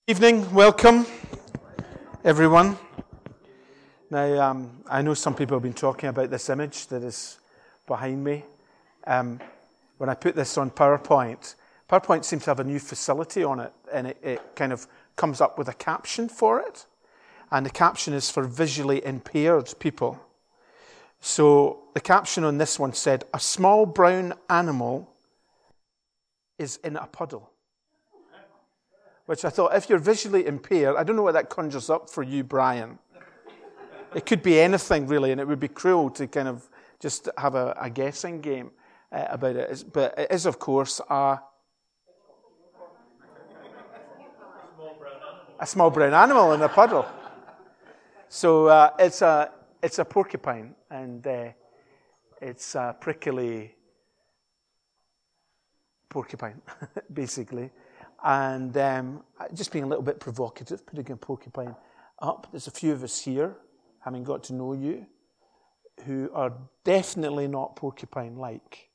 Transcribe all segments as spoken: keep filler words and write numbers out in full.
Evening, welcome everyone. Now, um, I know some people have been talking about this image that is behind me. Um, when I put this on PowerPoint, PowerPoint seems to have a new facility on it, and it, it kind of comes up with a caption for it. And the caption is for visually impaired people. So the caption on this one said, "A small brown animal is in a puddle." Which I thought, if you're visually impaired, I don't know what that conjures up for you, Brian. It could be anything, really, and it would be cruel to kind of just have a, a guessing game uh, about it. It's, but it is, of course, a, a small brown animal in a puddle. So uh, it's a it's a porcupine, and uh, it's a prickly porcupine, basically. And um, just being a little bit provocative, putting a porcupine up. There's a few of us here, having got to know you, who are definitely not porcupine-like.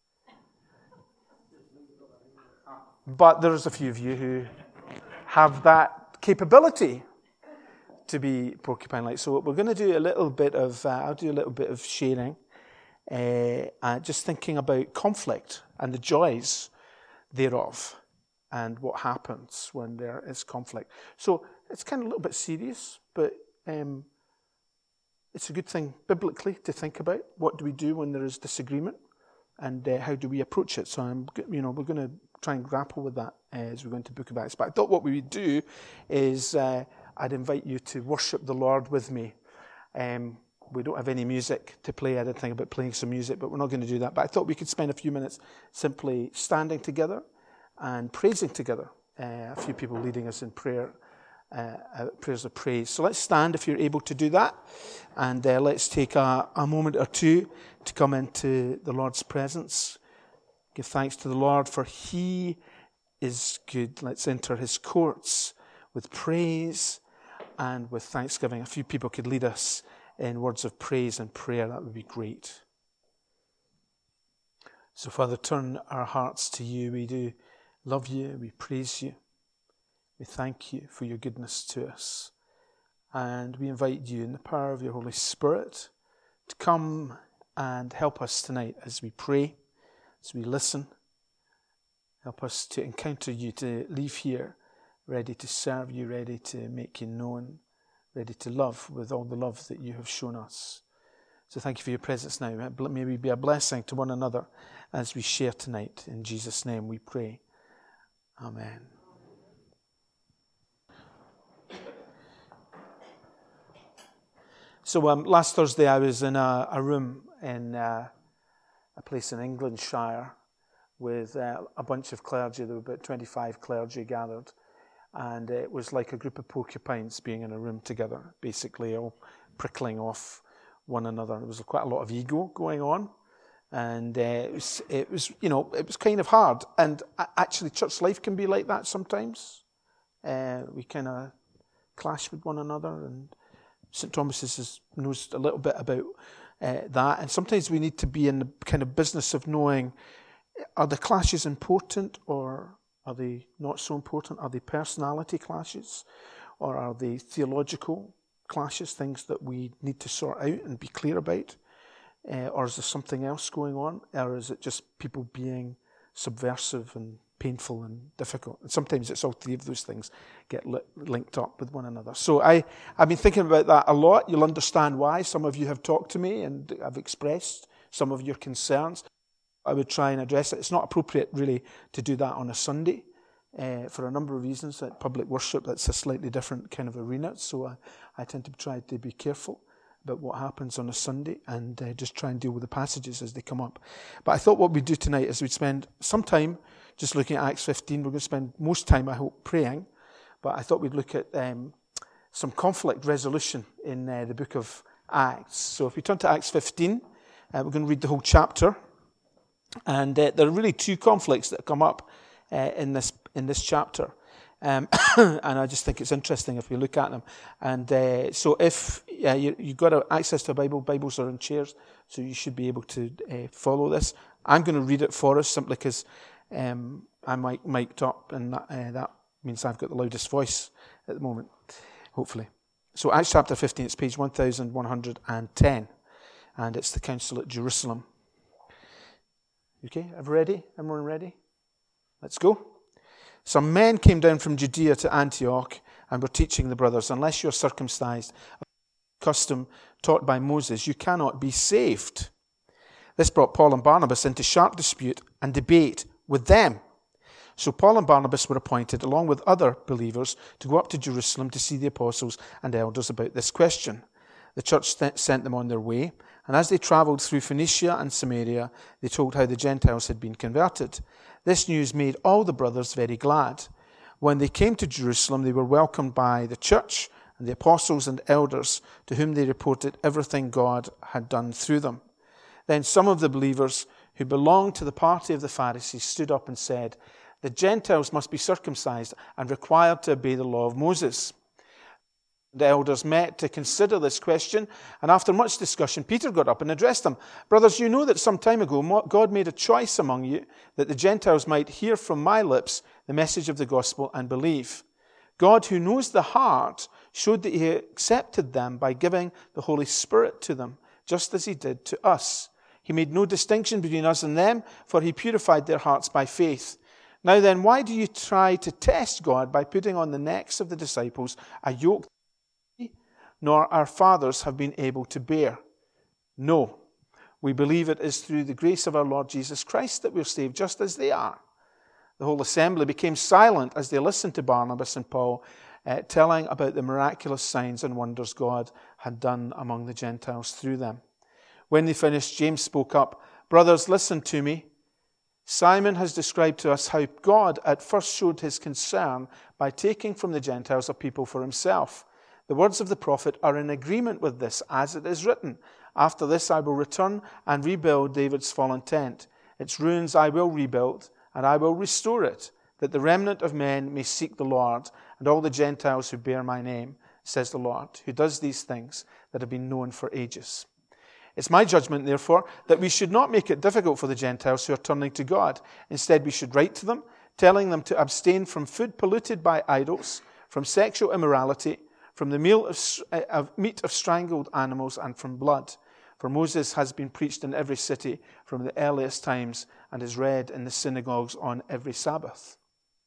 But there's a few of you who have that capability to be porcupine-like. So we're going to do a little bit of, uh, I'll do a little bit of sharing, uh, uh, just thinking about conflict and the joys thereof, and what happens when there is conflict. So it's kind of a little bit serious, but um, it's a good thing biblically to think about. What do we do when there is disagreement, and uh, how do we approach it? So I'm, you know, we're going to try and grapple with that uh, as we go into the Book of Acts. But I thought what we would do is uh, I'd invite you to worship the Lord with me. Um, we don't have any music to play. I did think about playing some music, but we're not going to do that. But I thought we could spend a few minutes simply standing together and praising together. Uh, a few people leading us in prayer, uh, uh, prayers of praise. So let's stand if you're able to do that, and uh, let's take a, a moment or two to come into the Lord's presence. Give thanks to the Lord, for He is good. Let's enter His courts with praise and with thanksgiving. A few people could lead us in words of praise and prayer. That would be great. So, Father, turn our hearts to you. We do love you, we praise you, we thank you for your goodness to us, and we invite you in the power of your Holy Spirit to come and help us tonight as we pray, as we listen. Help us to encounter you, to leave here ready to serve you, ready to make you known, ready to love with all the love that you have shown us. So thank you for your presence now. May we be a blessing to one another as we share tonight. In Jesus' name we pray. Amen. So um, last Thursday I was in a, a room in uh, a place in Englandshire with uh, a bunch of clergy. There were about twenty-five clergy gathered, and it was like a group of porcupines being in a room together, basically all prickling off one another. There was quite a lot of ego going on. And uh, it was, it was, you know, it was kind of hard. And actually, church life can be like that sometimes. Uh, we kind of clash with one another. And Saint Thomas is, knows a little bit about uh, that. And sometimes we need to be in the kind of business of knowing, are the clashes important, or are they not so important? Are they personality clashes, or are they theological clashes, things that we need to sort out and be clear about? Uh, or is there something else going on? Or is it just people being subversive and painful and difficult? And sometimes it's all three of those things get li- linked up with one another. So I, I've been thinking about that a lot. You'll understand why. Some of you have talked to me and have expressed some of your concerns. I would try and address it. It's not appropriate, really, to do that on a Sunday uh, for a number of reasons. At public worship, that's a slightly different kind of arena. So I, I tend to try to be careful about what happens on a Sunday, and uh, just try and deal with the passages as they come up. But I thought what we'd do tonight is we'd spend some time just looking at Acts fifteen. We're going to spend most time, I hope, praying. But I thought we'd look at um, some conflict resolution in uh, the book of Acts. So if we turn to Acts fifteen, uh, we're going to read the whole chapter. And uh, there are really two conflicts that come up uh, in this in this chapter. Um, and I just think it's interesting if we look at them. And uh, so if uh, you, you've got access to a Bible, Bibles are in chairs, so you should be able to uh, follow this. I'm going to read it for us simply because um, I'm mic- mic'd up and that, uh, that means I've got the loudest voice at the moment, hopefully. So Acts chapter fifteen, it's page one thousand one hundred ten, and it's the council at Jerusalem. Okay, everyone ready? Everyone ready? Let's go. Some men came down from Judea to Antioch and were teaching the brothers, unless you're circumcised, a custom taught by Moses, you cannot be saved. This brought Paul and Barnabas into sharp dispute and debate with them. So Paul and Barnabas were appointed, along with other believers, to go up to Jerusalem to see the apostles and elders about this question. The church th- sent them on their way, and as they travelled through Phoenicia and Samaria, they told how the Gentiles had been converted. This news made all the brothers very glad. When they came to Jerusalem, they were welcomed by the church and the apostles and elders, to whom they reported everything God had done through them. Then some of the believers who belonged to the party of the Pharisees stood up and said, the Gentiles must be circumcised and required to obey the law of Moses. The elders met to consider this question, and after much discussion, Peter got up and addressed them. Brothers, you know that some time ago God made a choice among you that the Gentiles might hear from my lips the message of the gospel and believe. God, who knows the heart, showed that he accepted them by giving the Holy Spirit to them, just as he did to us. He made no distinction between us and them, for he purified their hearts by faith. Now then, why do you try to test God by putting on the necks of the disciples a yoke nor our fathers have been able to bear? No, we believe it is through the grace of our Lord Jesus Christ that we're saved, just as they are. The whole assembly became silent as they listened to Barnabas and Paul, uh, telling about the miraculous signs and wonders God had done among the Gentiles through them. When they finished, James spoke up, brothers, listen to me. Simon has described to us how God at first showed his concern by taking from the Gentiles a people for himself. The words of the prophet are in agreement with this, as it is written, after this I will return and rebuild David's fallen tent. Its ruins I will rebuild, and I will restore it, that the remnant of men may seek the Lord, and all the Gentiles who bear my name, says the Lord, who does these things that have been known for ages. It's my judgment, therefore, that we should not make it difficult for the Gentiles who are turning to God. Instead, we should write to them, telling them to abstain from food polluted by idols, from sexual immorality, from the meal of, of meat of strangled animals, and from blood. For Moses has been preached in every city from the earliest times and is read in the synagogues on every Sabbath.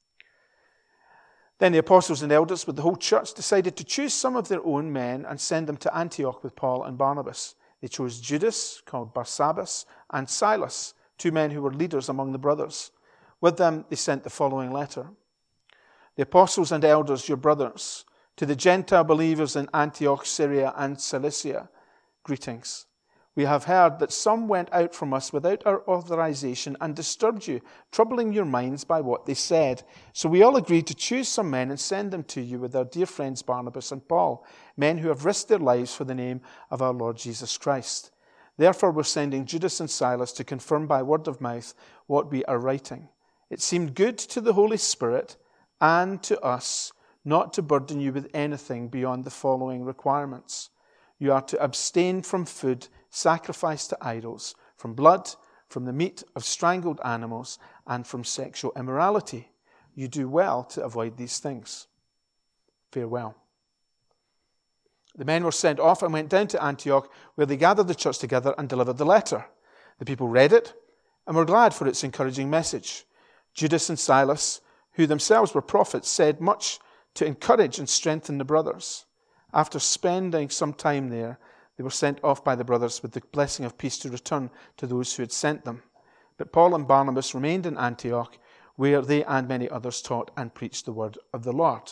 Then the apostles and elders with the whole church decided to choose some of their own men and send them to Antioch with Paul and Barnabas. They chose Judas, called Barsabbas, and Silas, two men who were leaders among the brothers. With them they sent the following letter. The apostles and elders, your brothers, to the Gentile believers in Antioch, Syria, and Cilicia, greetings. We have heard that some went out from us without our authorization and disturbed you, troubling your minds by what they said. So we all agreed to choose some men and send them to you with our dear friends Barnabas and Paul, men who have risked their lives for the name of our Lord Jesus Christ. Therefore we're sending Judas and Silas to confirm by word of mouth what we are writing. It seemed good to the Holy Spirit and to us not to burden you with anything beyond the following requirements. You are to abstain from food sacrificed to idols, from blood, from the meat of strangled animals, and from sexual immorality. You do well to avoid these things. Farewell. The men were sent off and went down to Antioch, where they gathered the church together and delivered the letter. The people read it and were glad for its encouraging message. Judas and Silas, who themselves were prophets, said much to encourage and strengthen the brothers. After spending some time there, they were sent off by the brothers with the blessing of peace to return to those who had sent them. But Paul and Barnabas remained in Antioch, where they and many others taught and preached the word of the Lord.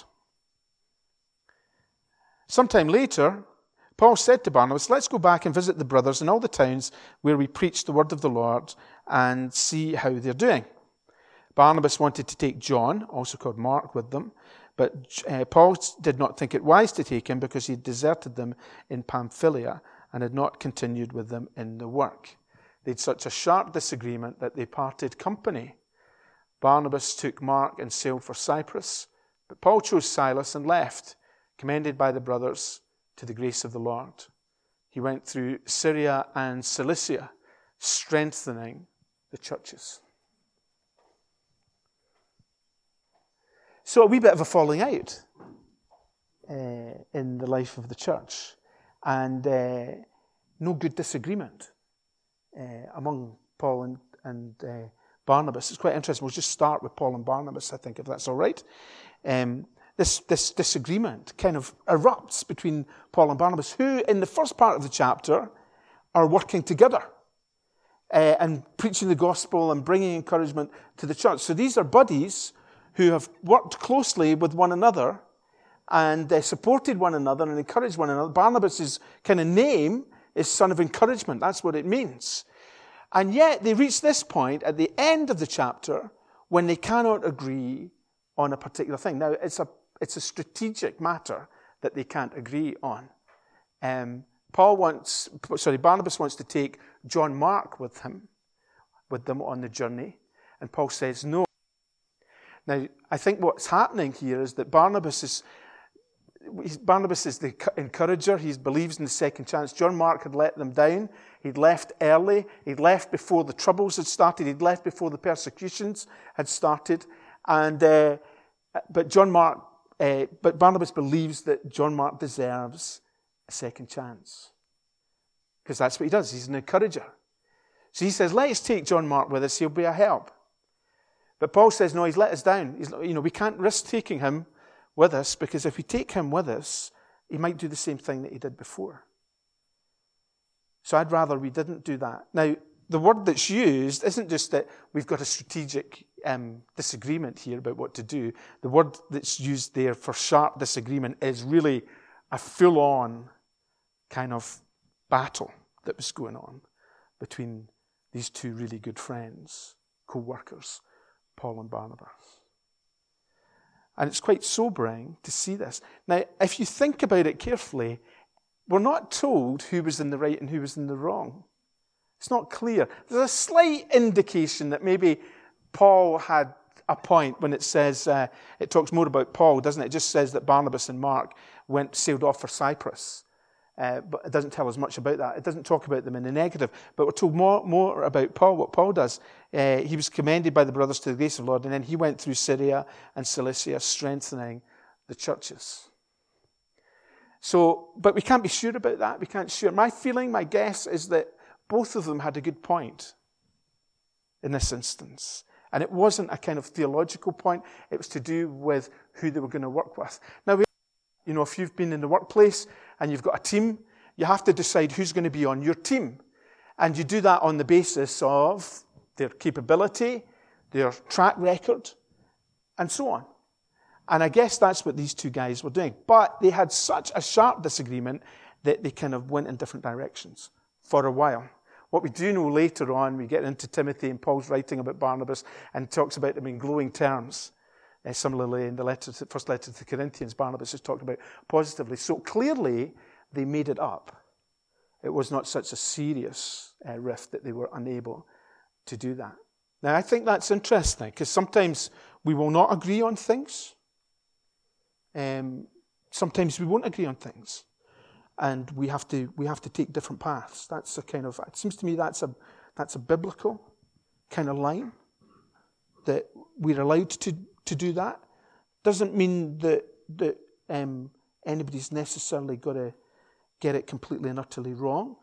Sometime later, Paul said to Barnabas, let's go back and visit the brothers in all the towns where we preached the word of the Lord and see how they're doing. Barnabas wanted to take John, also called Mark, with them, but uh, Paul did not think it wise to take him because he had deserted them in Pamphylia and had not continued with them in the work. They had such a sharp disagreement that they parted company. Barnabas took Mark and sailed for Cyprus, but Paul chose Silas and left, commended by the brothers to the grace of the Lord. He went through Syria and Cilicia, strengthening the churches. So a wee bit of a falling out uh, in the life of the church, and uh, no good disagreement uh, among Paul and, and uh, Barnabas. It's quite interesting. We'll just start with Paul and Barnabas, I think, if that's all right. Um, this, this disagreement kind of erupts between Paul and Barnabas, who in the first part of the chapter are working together uh, and preaching the gospel and bringing encouragement to the church. So these are buddies who have worked closely with one another and uh, supported one another and encouraged one another. Barnabas' kind of name is son of encouragement. That's what it means. And yet they reach this point at the end of the chapter when they cannot agree on a particular thing. Now, it's a it's a strategic matter that they can't agree on. Um, Paul wants, sorry, Barnabas wants to take John Mark with him, with them on the journey, and Paul says no. Now, I think what's happening here is that Barnabas is Barnabas is the encourager. He believes in the second chance. John Mark had let them down. He'd left early. He'd left before the troubles had started. He'd left before the persecutions had started. And uh, but John Mark, uh, but Barnabas believes that John Mark deserves a second chance, because that's what he does. He's an encourager. So he says, "Let's take John Mark with us. He'll be a help." But Paul says, "No, he's let us down. He's, you know, we can't risk taking him with us, because if we take him with us, he might do the same thing that he did before. So I'd rather we didn't do that." Now, the word that's used isn't just that we've got a strategic um, disagreement here about what to do. The word that's used there for sharp disagreement is really a full-on kind of battle that was going on between these two really good friends, co-workers, Paul and Barnabas. And it's quite sobering to see this. Now, if you think about it carefully, we're not told who was in the right and who was in the wrong. It's not clear. There's a slight indication that maybe Paul had a point when it says, uh, it talks more about Paul, doesn't it? It just says that Barnabas and Mark went, sailed off for Cyprus. Uh, but it doesn't tell us much about that. It doesn't talk about them in the negative. But we're told more, more about Paul, what Paul does. Uh, he was commended by the brothers to the grace of the Lord, and then he went through Syria and Cilicia, strengthening the churches. So, but we can't be sure about that. We can't sure. My feeling, my guess is that both of them had a good point in this instance. And it wasn't a kind of theological point. It was to do with who they were going to work with. Now, we, you know, if you've been in the workplace and you've got a team, you have to decide who's going to be on your team. And you do that on the basis of their capability, their track record, and so on. And I guess that's what these two guys were doing. But they had such a sharp disagreement that they kind of went in different directions for a while. What we do know later on, we get into Timothy, and Paul's writing about Barnabas and talks about them in glowing terms. Uh, similarly, in the letter to, first letter to the Corinthians, Barnabas is talked about positively. So clearly, they made it up. It was not such a serious uh, rift that they were unable to do that. Now, I think that's interesting, because sometimes we will not agree on things. Um, sometimes we won't agree on things. And we have to we have to take different paths. That's a kind of, it seems to me that's a that's a biblical kind of line, that we're allowed to, to do that. Doesn't mean that that um, anybody's necessarily got to get it completely and utterly wrong.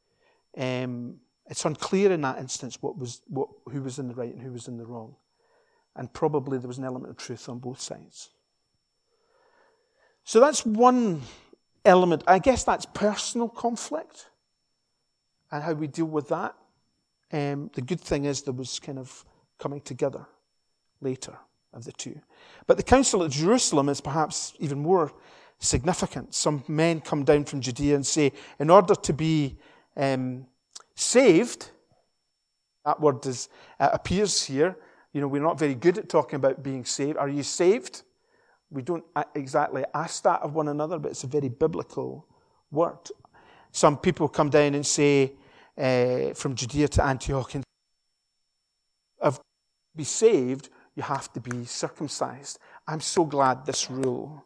Um, it's unclear in that instance what was what who was in the right and who was in the wrong, and probably there was an element of truth on both sides. So that's one element. I guess that's personal conflict and how we deal with that. Um, the good thing is there was kind of coming together later of the two. But the council at Jerusalem is perhaps even more significant. Some men come down from Judea and say, in order to be um, saved, that word is, uh, appears here. You know, we're not very good at talking about being saved. Are you saved? We don't exactly ask that of one another, but it's a very biblical word. Some people come down and say, uh, from Judea to Antioch, and to be saved, you have to be circumcised. I'm so glad this rule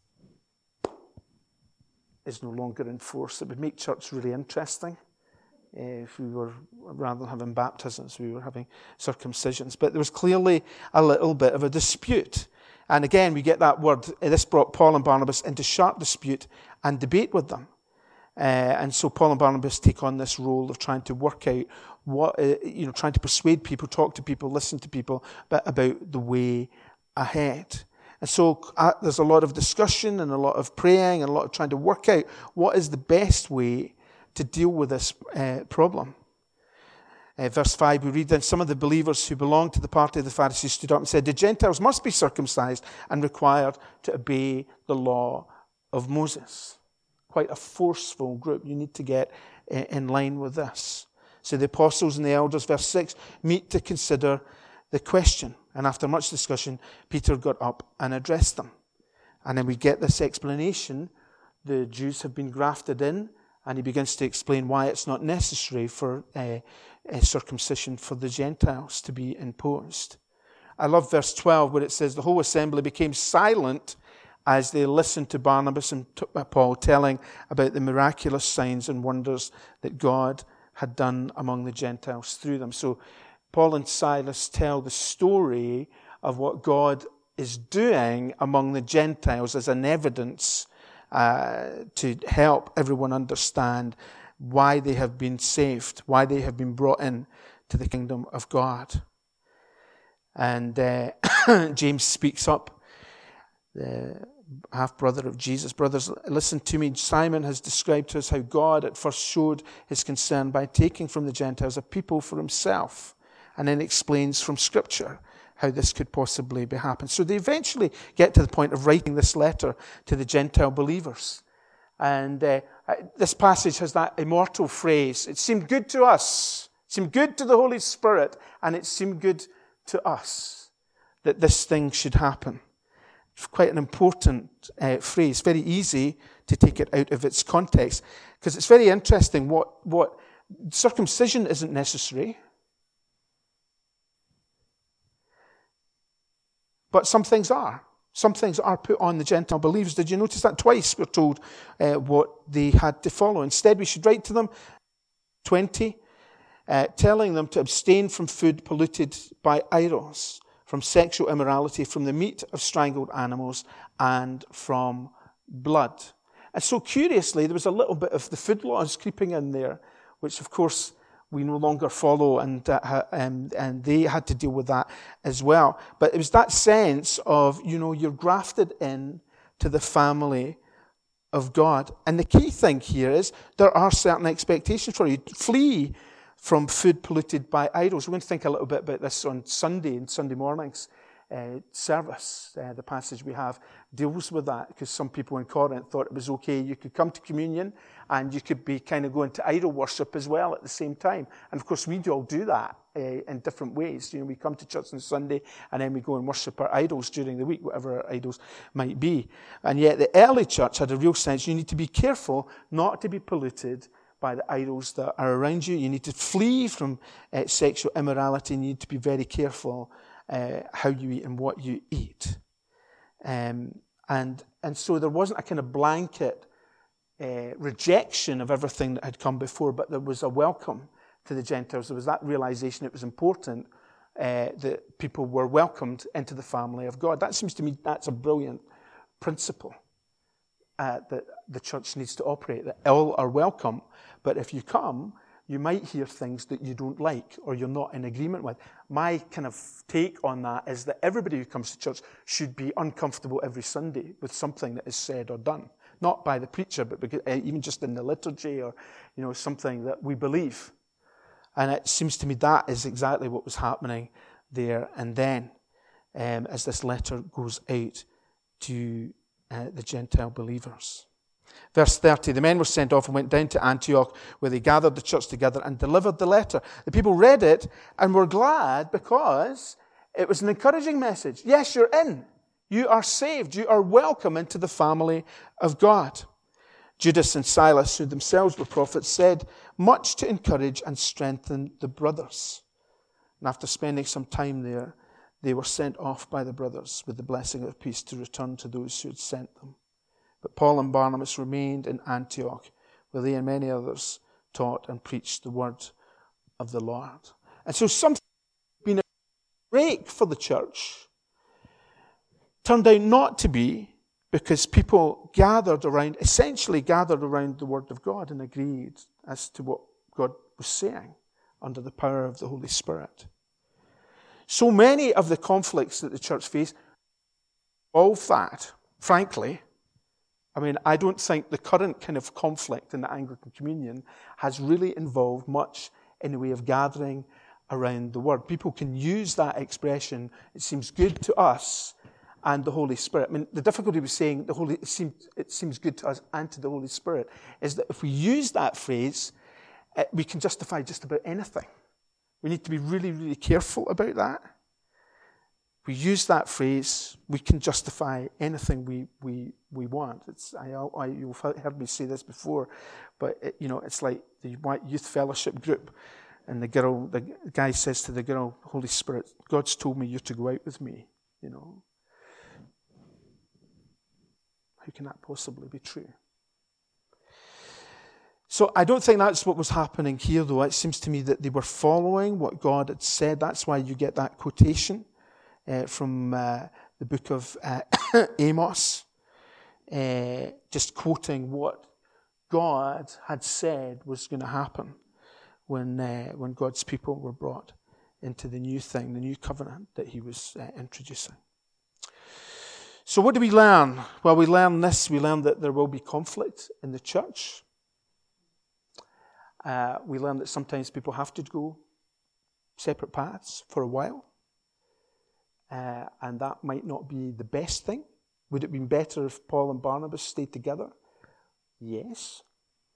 is no longer in force. It would make church really interesting if we were, rather than having baptisms, we were having circumcisions. But there was clearly a little bit of a dispute. And again, we get that word, this brought Paul and Barnabas into sharp dispute and debate with them. Uh, and so Paul and Barnabas take on this role of trying to work out what, uh, you know, trying to persuade people, talk to people, listen to people but about the way ahead. And so uh, there's a lot of discussion and a lot of praying and a lot of trying to work out what is the best way to deal with this uh, problem. Uh, verse five, we read, then some of the believers who belonged to the party of the Pharisees stood up and said, the Gentiles must be circumcised and required to obey the law of Moses. Quite a forceful group. You need to get uh, in line with this. So the apostles and the elders, verse six, meet to consider the question. And after much discussion, Peter got up and addressed them. And then we get this explanation. The Jews have been grafted in, and he begins to explain why it's not necessary for uh, uh, circumcision for the Gentiles to be imposed. I love verse twelve where it says, the whole assembly became silent as they listened to Barnabas and Paul telling about the miraculous signs and wonders that God had done among the Gentiles through them. So Paul and Silas tell the story of what God is doing among the Gentiles as an evidence uh, to help everyone understand why they have been saved, why they have been brought in to the kingdom of God. And uh, James speaks up, the half-brother of Jesus. Brothers, listen to me. Simon has described to us how God at first showed his concern by taking from the Gentiles a people for himself, and then explains from Scripture how this could possibly be happened. So they eventually get to the point of writing this letter to the Gentile believers. And uh, this passage has that immortal phrase, it seemed good to us, it seemed good to the Holy Spirit, and it seemed good to us that this thing should happen. It's quite an important uh, phrase, very easy to take it out of its context, because it's very interesting what, what circumcision isn't necessary, but some things are. Some things are put on the Gentile believers. Did you notice that twice we're told uh, what they had to follow? Instead, we should write to them, twenty, uh, telling them to abstain from food polluted by idols, from sexual immorality, from the meat of strangled animals, and from blood. And so curiously, there was a little bit of the food laws creeping in there, which of course we no longer follow, and, uh, and and they had to deal with that as well. But it was that sense of, you know, you're grafted in to the family of God. And the key thing here is there are certain expectations for you. Flee from food polluted by idols. We're going to think a little bit about this on Sunday, and Sunday morning's uh, service. Uh, the passage we have deals with that, because some people in Corinth thought it was okay. You could come to communion and you could be kind of going to idol worship as well at the same time. And of course, we do all do that uh, in different ways. You know, we come to church on Sunday and then we go and worship our idols during the week, whatever our idols might be. And yet the early church had a real sense you need to be careful not to be polluted by the idols that are around you. You need to flee from uh, sexual immorality. You need to be very careful uh, how you eat and what you eat. Um, and and so there wasn't a kind of blanket uh, rejection of everything that had come before, but there was a welcome to the Gentiles. There was that realization it was important uh, that people were welcomed into the family of God. That seems to me that's a brilliant principle uh, that the church needs to operate, that all are welcome, but if you come, you might hear things that you don't like or you're not in agreement with. My kind of take on that is that everybody who comes to church should be uncomfortable every Sunday with something that is said or done. Not by the preacher, but because, uh, even just in the liturgy or, you know, something that we believe. And it seems to me that is exactly what was happening there and then um, as this letter goes out to uh, the Gentile believers. Verse thirty, the men were sent off and went down to Antioch, where they gathered the church together and delivered the letter. The people read it and were glad because it was an encouraging message. Yes, you're in. You are saved. You are welcome into the family of God. Judas and Silas, who themselves were prophets, said much to encourage and strengthen the brothers. And after spending some time there, they were sent off by the brothers with the blessing of peace to return to those who had sent them. But Paul and Barnabas remained in Antioch, where they and many others taught and preached the word of the Lord. And so something that's been a break for the church turned out not to be, because people gathered around, essentially gathered around the word of God and agreed as to what God was saying under the power of the Holy Spirit. So many of the conflicts that the church faced, all of that, frankly, I mean, I don't think the current kind of conflict in the Anglican Communion has really involved much in the way of gathering around the Word. People can use that expression, it seems good to us and the Holy Spirit. I mean, the difficulty with saying the Holy, it seems, it seems good to us and to the Holy Spirit is that if we use that phrase, we can justify just about anything. We need to be really, really careful about that. We use that phrase, we can justify anything we we, we want. It's I, I you've heard me say this before, but it, you know it's like the youth fellowship group, and the girl, the guy says to the girl, "Holy Spirit, God's told me you're to go out with me." You know, how can that possibly be true? So I don't think that's what was happening here, though. It seems to me that they were following what God had said. That's why you get that quotation Uh, from uh, the book of uh, Amos, uh, just quoting what God had said was going to happen when uh, when God's people were brought into the new thing, the new covenant that he was uh, introducing. So what do we learn? Well, we learn this. We learn that there will be conflict in the church. Uh, we learn that sometimes people have to go separate paths for a while. Uh, and that might not be the best thing. Would it have been better if Paul and Barnabas stayed together? Yes.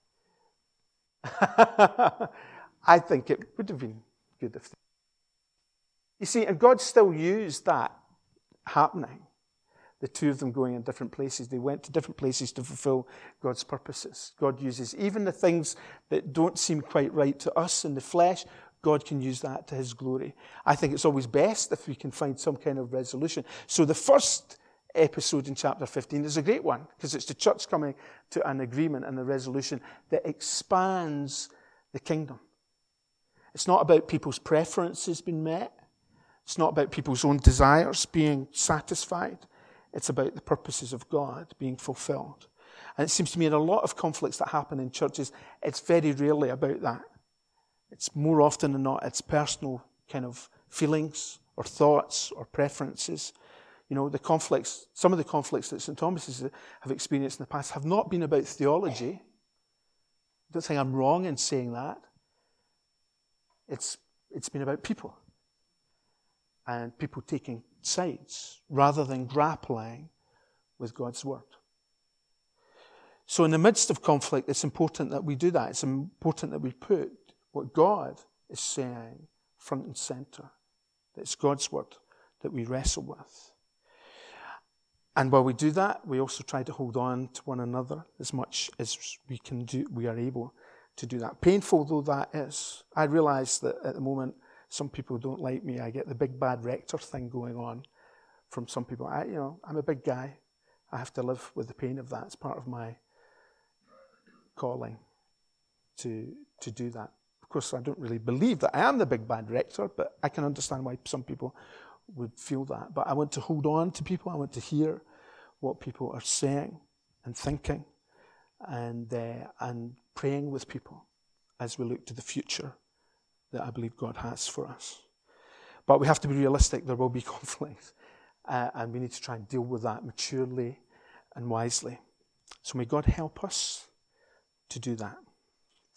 I think it would have been good if they... You see, and God still used that happening. The two of them going in different places. They went to different places to fulfill God's purposes. God uses even the things that don't seem quite right to us in the flesh. God can use that to his glory. I think it's always best if we can find some kind of resolution. So the first episode in chapter fifteen is a great one, because it's the church coming to an agreement and a resolution that expands the kingdom. It's not about people's preferences being met. It's not about people's own desires being satisfied. It's about the purposes of God being fulfilled. And it seems to me in a lot of conflicts that happen in churches, it's very rarely about that. It's more often than not, it's personal kind of feelings or thoughts or preferences. You know, the conflicts, some of the conflicts that Saint Thomas have experienced in the past have not been about theology. I don't think I'm wrong in saying that. It's it's been about people. And people taking sides rather than grappling with God's word. So in the midst of conflict, it's important that we do that. It's important that we put what God is saying front and center. That it's God's word that we wrestle with. And while we do that, we also try to hold on to one another as much as we can do. We are able to do that. Painful though that is, I realize that at the moment some people don't like me. I get the big bad rector thing going on from some people. I, you know, I'm a big guy. I have to live with the pain of that. It's part of my calling to to do that. Of course, I don't really believe that I am the big bad rector, but I can understand why some people would feel that. But I want to hold on to people. I want to hear what people are saying and thinking, and uh, and praying with people as we look to the future that I believe God has for us. But we have to be realistic. There will be conflict, uh, and we need to try and deal with that maturely and wisely. So may God help us to do that.